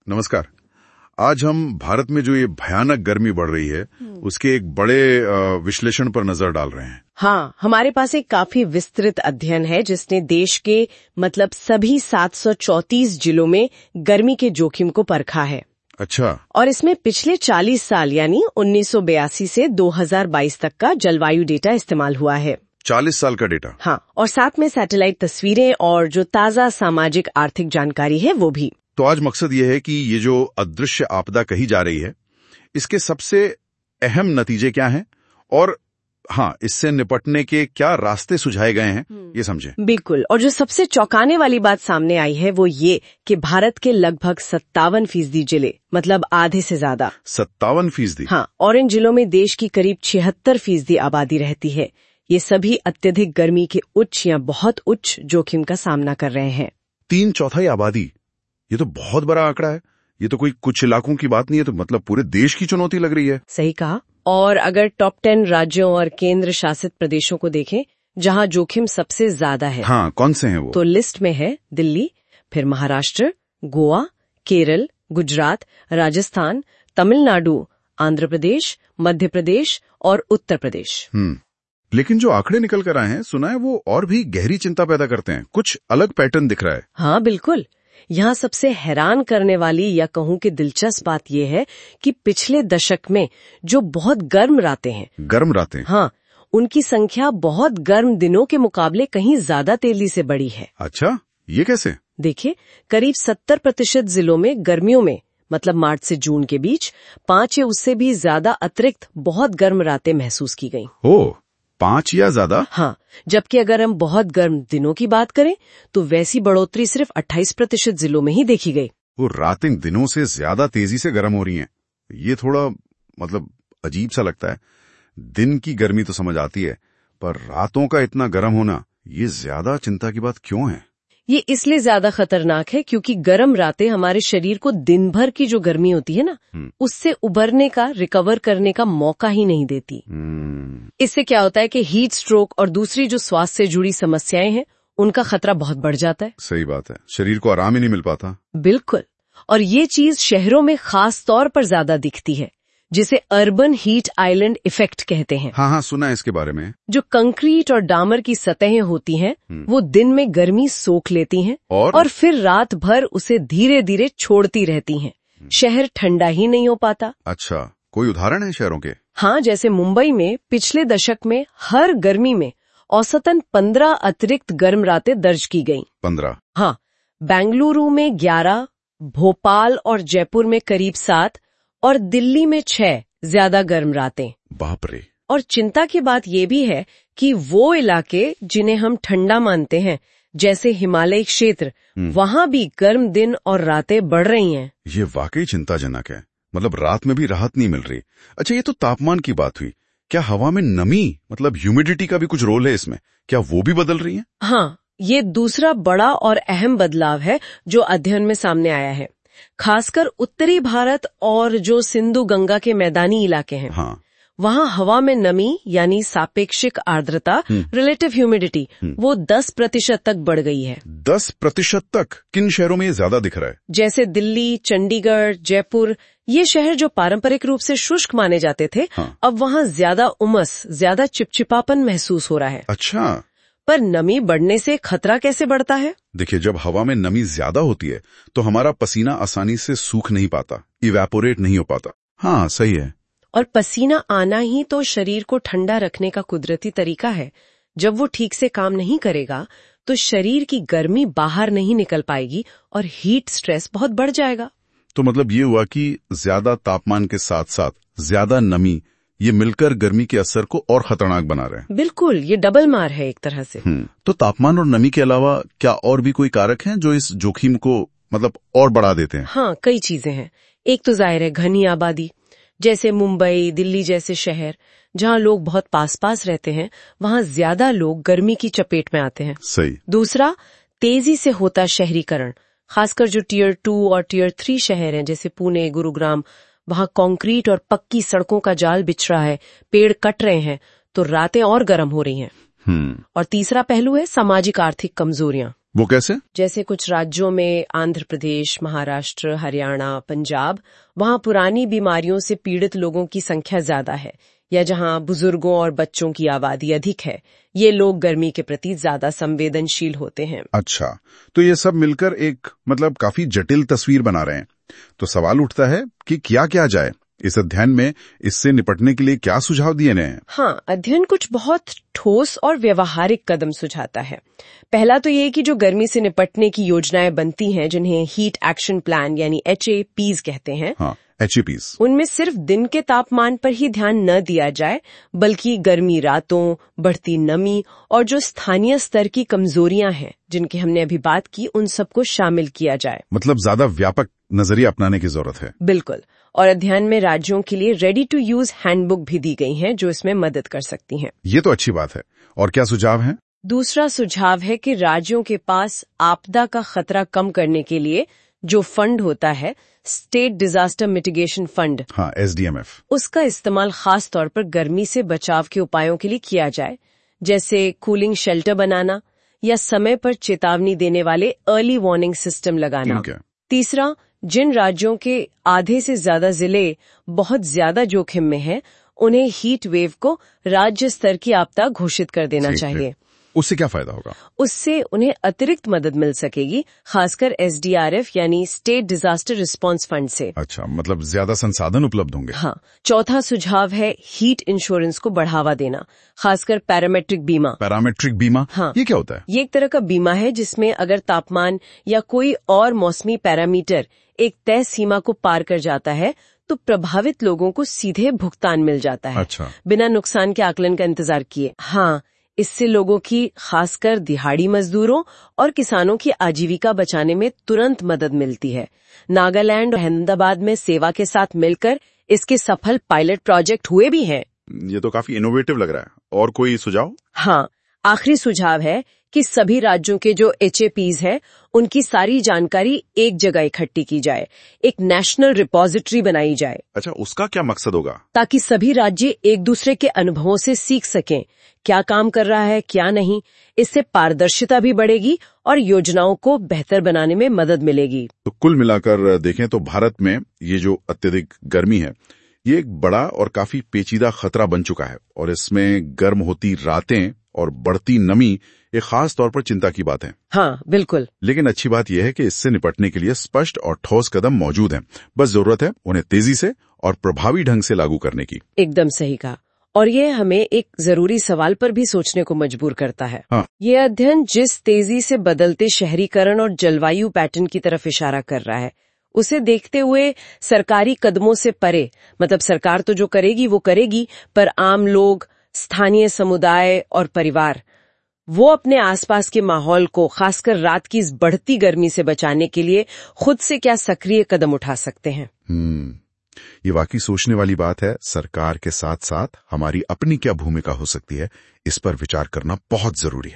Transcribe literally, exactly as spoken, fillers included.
नमस्कार। आज हम भारत में जो ये भयानक गर्मी बढ़ रही है उसके एक बड़े विश्लेषण पर नजर डाल रहे हैं। हाँ, हमारे पास एक काफी विस्तृत अध्ययन है जिसने देश के मतलब सभी सात सौ चौंतीस जिलों में गर्मी के जोखिम को परखा है। अच्छा। और इसमें पिछले चालीस साल यानी उन्नीस सौ बयासी से दो हज़ार बाईस तक का जलवायु डेटा इस्तेमाल हुआ है। चालीस साल का डेटा? हाँ, और साथ में सैटेलाइट तस्वीरें और जो ताजा सामाजिक आर्थिक जानकारी है वो भी। तो आज मकसद ये है कि ये जो अदृश्य आपदा कही जा रही है इसके सबसे अहम नतीजे क्या हैं और हाँ, इससे निपटने के क्या रास्ते सुझाए गए हैं ये समझें। बिल्कुल। और जो सबसे चौंकाने वाली बात सामने आई है वो ये कि भारत के लगभग सत्तावन फीसदी जिले मतलब आधे से ज्यादा सत्तावन फीसदी हाँ, और इन जिलों में देश की करीब छिहत्तर फीसदी आबादी रहती है। ये सभी अत्यधिक गर्मी के उच्च या बहुत उच्च जोखिम का सामना कर रहे हैं। तीन चौथाई आबादी, ये तो बहुत बड़ा आंकड़ा है। ये तो कोई कुछ इलाकों की बात नहीं है, तो मतलब पूरे देश की चुनौती लग रही है। सही कहा। और अगर टॉप टेन राज्यों और केंद्र शासित प्रदेशों को देखें जहां जोखिम सबसे ज्यादा है, हाँ, कौन से हैं वो? तो लिस्ट में है दिल्ली, फिर महाराष्ट्र, गोवा, केरल, गुजरात, राजस्थान, तमिलनाडु, आंध्र प्रदेश, मध्य प्रदेश और उत्तर प्रदेश। हम्म लेकिन जो आंकड़े निकल कर आए हैं सुना है वो और भी गहरी चिंता पैदा करते हैं। कुछ अलग पैटर्न दिख रहा है। हाँ बिल्कुल। यहाँ सबसे हैरान करने वाली या कहूँ कि दिलचस्प बात यह है कि पिछले दशक में जो बहुत गर्म रातें हैं गर्म रातें हाँ, उनकी संख्या बहुत गर्म दिनों के मुकाबले कहीं ज्यादा तेजी से बढ़ी है। अच्छा, ये कैसे? देखिए, करीब सत्तर प्रतिशत जिलों में गर्मियों में मतलब मार्च से जून के बीच पांच या उससे भी ज्यादा अतिरिक्त बहुत गर्म रातें महसूस की गईं। ओह, पांच या ज्यादा? हाँ, जबकि अगर हम बहुत गर्म दिनों की बात करें तो वैसी बढ़ोतरी सिर्फ अट्ठाईस प्रतिशत जिलों में ही देखी गई। वो रातें दिनों से ज्यादा तेजी से गर्म हो रही हैं। ये थोड़ा मतलब अजीब सा लगता है। दिन की गर्मी तो समझ आती है, पर रातों का इतना गर्म होना ये ज्यादा चिंता की बात क्यों है? ये इसलिए ज्यादा खतरनाक है क्योंकि गर्म रातें हमारे शरीर को दिन भर की जो गर्मी होती है ना, उससे उबरने का, रिकवर करने का मौका ही नहीं देती। इससे क्या होता है कि हीट स्ट्रोक और दूसरी जो स्वास्थ्य से जुड़ी समस्याएं हैं उनका खतरा बहुत बढ़ जाता है। सही बात है, शरीर को आराम ही नहीं मिल पाता। बिल्कुल। और ये चीज शहरों में खास तौर पर ज्यादा दिखती है, जिसे अर्बन हीट आइलैंड इफेक्ट कहते हैं। हाँ हाँ, सुना है इसके बारे में। जो कंक्रीट और डामर की सतहें होती हैं वो दिन में गर्मी सोख लेती हैं और? और फिर रात भर उसे धीरे धीरे छोड़ती रहती हैं। शहर ठंडा ही नहीं हो पाता। अच्छा, कोई उदाहरण है शहरों के? हाँ, जैसे मुंबई में पिछले दशक में हर गर्मी में औसतन पंद्रह अतिरिक्त गर्म रातें दर्ज की गईं। पंद्रह? हाँ, बेंगलुरु में ग्यारह, भोपाल और जयपुर में करीब सात और दिल्ली में छह ज्यादा गर्म रातें। बाप रे। और चिंता की बात ये भी है कि वो इलाके जिन्हें हम ठंडा मानते हैं जैसे हिमालय क्षेत्र, वहाँ भी गर्म दिन और रातें बढ़ रही हैं। ये वाकई चिंताजनक है। मतलब रात में भी राहत नहीं मिल रही। अच्छा, ये तो तापमान की बात हुई। क्या हवा में नमी मतलब ह्यूमिडिटी का भी कुछ रोल है इसमें? क्या वो भी बदल रही है? हाँ, ये दूसरा बड़ा और अहम बदलाव है जो अध्ययन में सामने आया है। खासकर उत्तरी भारत और जो सिंधु गंगा के मैदानी इलाके हैं, हाँ, वहाँ हवा में नमी यानी सापेक्षिक आर्द्रता, रिलेटिव ह्यूमिडिटी, वो दस प्रतिशत तक बढ़ गई है। दस प्रतिशत तक? किन शहरों में ये ज्यादा दिख रहा है? जैसे दिल्ली, चंडीगढ़, जयपुर, ये शहर जो पारंपरिक रूप से शुष्क माने जाते थे, हाँ, अब वहाँ ज्यादा उमस, ज्यादा चिपचिपापन महसूस हो रहा है। अच्छा, पर नमी बढ़ने से खतरा कैसे बढ़ता है? देखिए, जब हवा में नमी ज्यादा होती है तो हमारा पसीना आसानी से सूख नहीं पाता, इवेपोरेट नहीं हो पाता। हाँ, सही है। और पसीना आना ही तो शरीर को ठंडा रखने का कुदरती तरीका है। जब वो ठीक से काम नहीं करेगा तो शरीर की गर्मी बाहर नहीं निकल पाएगी और हीट स्ट्रेस बहुत बढ़ जाएगा। तो मतलब ये हुआ कि ज्यादा तापमान के साथ साथ ज्यादा नमी, ये मिलकर गर्मी के असर को और खतरनाक बना रहे हैं। बिल्कुल, ये डबल मार है एक तरह से। तो तापमान और नमी के अलावा क्या और भी कोई कारक हैं जो इस जोखिम को मतलब और बढ़ा देते हैं? हाँ, कई चीजें हैं। एक तो जाहिर है घनी आबादी, जैसे मुंबई, दिल्ली जैसे शहर जहाँ लोग बहुत पास पास रहते हैं, वहाँ ज्यादा लोग गर्मी की चपेट में आते हैं। सही। दूसरा, तेजी से होता शहरीकरण, खासकर जो टीयर टू और टीयर थ्री शहर हैं जैसे पुणे, गुरुग्राम, वहाँ कंक्रीट और पक्की सड़कों का जाल बिछ रहा है, पेड़ कट रहे हैं, तो रातें और गर्म हो रही हैं। हम्म और तीसरा पहलू है सामाजिक आर्थिक कमजोरियां, वो कैसे? जैसे कुछ राज्यों में, आंध्र प्रदेश, महाराष्ट्र, हरियाणा, पंजाब, वहाँ पुरानी बीमारियों से पीड़ित लोगों की संख्या ज्यादा है, या जहाँ बुजुर्गों और बच्चों की आबादी अधिक है, ये लोग गर्मी के प्रति ज्यादा संवेदनशील होते हैं। अच्छा, तो ये सब मिलकर एक मतलब काफी जटिल तस्वीर बना रहे हैं। तो सवाल उठता है कि क्या क्या जाए इस अध्ययन में, इससे निपटने के लिए क्या सुझाव दिए गए हैं? हाँ, अध्ययन कुछ बहुत ठोस और व्यवहारिक कदम सुझाता है। पहला तो ये कि जो गर्मी से निपटने की योजनाएं बनती हैं, जिन्हें हीट एक्शन प्लान यानी एच ए पीज़ कहते हैं, हाँ, एच ए पीज़, उनमें सिर्फ दिन के तापमान पर ही ध्यान न दिया जाए, बल्कि गर्मी रातों, बढ़ती नमी और जो स्थानीय स्तर की कमजोरियां हैं, जिनकी हमने अभी बात की, उन सबको शामिल किया जाए। मतलब ज्यादा व्यापक नजरिया अपनाने की जरूरत है। बिल्कुल। और अध्ययन में राज्यों के लिए रेडी टू यूज हैंडबुक भी दी गई हैं, जो इसमें मदद कर सकती हैं। ये तो अच्छी बात है। और क्या सुझाव है? दूसरा सुझाव है कि राज्यों के पास आपदा का खतरा कम करने के लिए जो फंड होता है, स्टेट डिजास्टर मिटिगेशन फंड, हाँ, एस डी एम एफ, उसका इस्तेमाल खास तौर पर गर्मी से बचाव के उपायों के लिए किया जाए, जैसे कूलिंग शेल्टर बनाना या समय पर चेतावनी देने वाले अर्ली वार्निंग सिस्टम लगाना। तीसरा, जिन राज्यों के आधे से ज्यादा जिले बहुत ज्यादा जोखिम में हैं, उन्हें हीट वेव को राज्य स्तर की आपदा घोषित कर देना चाहिए। उससे क्या फायदा होगा? उससे उन्हें अतिरिक्त मदद मिल सकेगी, खासकर एस डी आर एफ यानी स्टेट डिजास्टर रिस्पांस फंड से। अच्छा, मतलब ज्यादा संसाधन उपलब्ध होंगे। हाँ। चौथा सुझाव है हीट इंश्योरेंस को बढ़ावा देना, खासकर पैरामेट्रिक बीमा। पैरामेट्रिक बीमा? हाँ, ये क्या होता है? ये एक तरह का बीमा है जिसमें अगर तापमान या कोई और मौसमी पैरामीटर एक तय सीमा को पार कर जाता है, तो प्रभावित लोगों को सीधे भुगतान मिल जाता है। अच्छा। बिना नुकसान के आकलन का इंतजार किए। हाँ, इससे लोगों की, खासकर दिहाड़ी मजदूरों और किसानों की आजीविका बचाने में तुरंत मदद मिलती है। नागालैंड और अहमदाबाद में सेवा के साथ मिलकर इसके सफल पायलट प्रोजेक्ट हुए भी हैं। ये तो काफी इनोवेटिव लग रहा है। और कोई सुझाव? हाँ, आखिरी सुझाव है कि सभी राज्यों के जो एच ए पीज़ है, उनकी सारी जानकारी एक जगह इकट्ठी की जाए, एक नेशनल रिपोजिटरी बनाई जाए। अच्छा, उसका क्या मकसद होगा? ताकि सभी राज्य एक दूसरे के अनुभवों से सीख सकें, क्या काम कर रहा है, क्या नहीं। इससे पारदर्शिता भी बढ़ेगी और योजनाओं को बेहतर बनाने में मदद मिलेगी। तो कुल मिलाकर देखें तो भारत में ये जो अत्यधिक गर्मी है, ये एक बड़ा और काफी पेचीदा खतरा बन चुका है, और इसमें गर्म होती रातें और बढ़ती नमी एक खास तौर पर चिंता की बात है। हाँ, बिल्कुल। लेकिन अच्छी बात यह है कि इससे निपटने के लिए स्पष्ट और ठोस कदम मौजूद हैं। बस जरूरत है उन्हें तेजी से और प्रभावी ढंग से लागू करने की। एकदम सही कहा। और ये हमें एक जरूरी सवाल पर भी सोचने को मजबूर करता है। हाँ। ये अध्ययन जिस तेजी से बदलते शहरीकरण और जलवायु पैटर्न की तरफ इशारा कर रहा है, उसे देखते हुए सरकारी कदमों से परे, मतलब सरकार तो जो करेगी वो करेगी, पर आम लोग, स्थानीय समुदाय और परिवार, वो अपने आसपास के माहौल को, खासकर रात की इस बढ़ती गर्मी से बचाने के लिए खुद से क्या सक्रिय कदम उठा सकते हैं। हम्म ये वाकई सोचने वाली बात है। सरकार के साथ साथ हमारी अपनी क्या भूमिका हो सकती है, इस पर विचार करना बहुत जरूरी है।